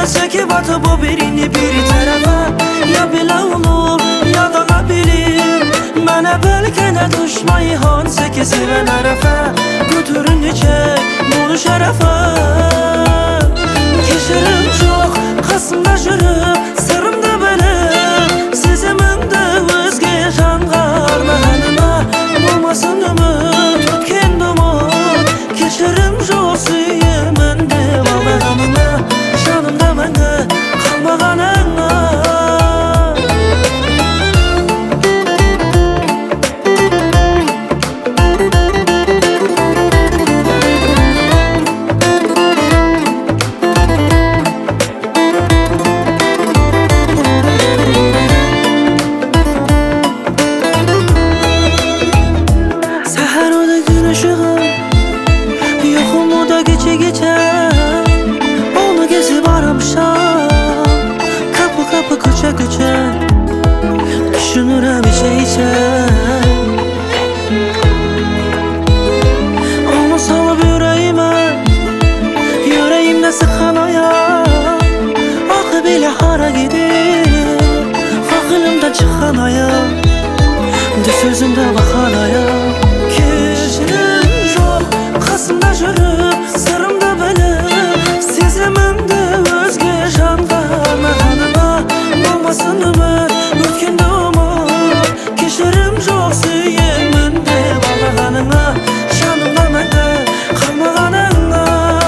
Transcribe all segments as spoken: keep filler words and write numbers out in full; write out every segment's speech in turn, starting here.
çekip atıp o birini bir tarafa. Ya bile olur ya da ne bileyim, mənə bəlkə nə düşmayı hansı ki sevən ərəfə. Götürün çək bunu şərəfə. Keçirim çox qasımda jürüb, sırımda bölüb, sizimin-də özgə janğarma hənimə. Olmasın ümid, tutken dumud, keçirim çox suyumun-də valda hənimə. Şanımda məndə qalmağan ənə. Düşünürəm içə-içə, onu salıb ürəyimə, ürəyimdə sıxan ayaq. Axı belə hara gedir, ağılımdan çıxan ayaq, de sözümdə baxan ayaq. Keçirim çox qasımda jürüb, sırımda bölüb, sizimin-də özgə janğarma hənimə. Olmasın ümid, ötkəndə umud, keçirim çox suyumun-də valda hənimə. Şanımda məndə qalmağan ənə.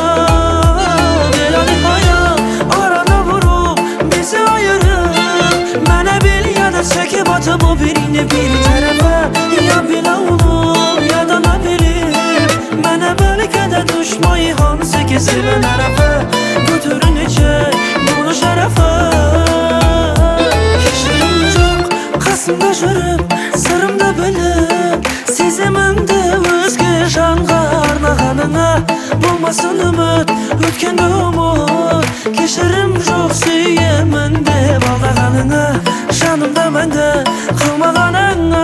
Belə nihayət arada vurub bizi ayırıb, mənə bil ya da çəkib atıp o birini bir tərəfə. Ya belə olur ya da nə bilim, mənə bəlkə də düşmayı hansı ki sevən ərəfə. Götürün çək bunu şərəfə. Qasımda jürüb, sırımda bölüb, sizimin-də özgə janğarma hənimə. Olmasın ümid, ötkəndə umud, keçirim çox suyumun-də valda hənimə. Şanımda məndə qalmağan ənə.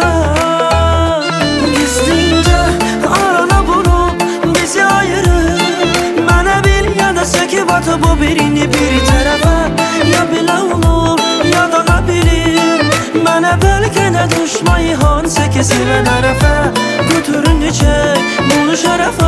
Gizlincə arana vurub bizi ayırıb, mənə bil ya da çəkib atıp o birini bir tərəfə. Ya belə olur ya da nə bilim, mənə bəlkə nə düşmayı hansı ki sevən ərəfə. Götürün çək bunu şərəfə.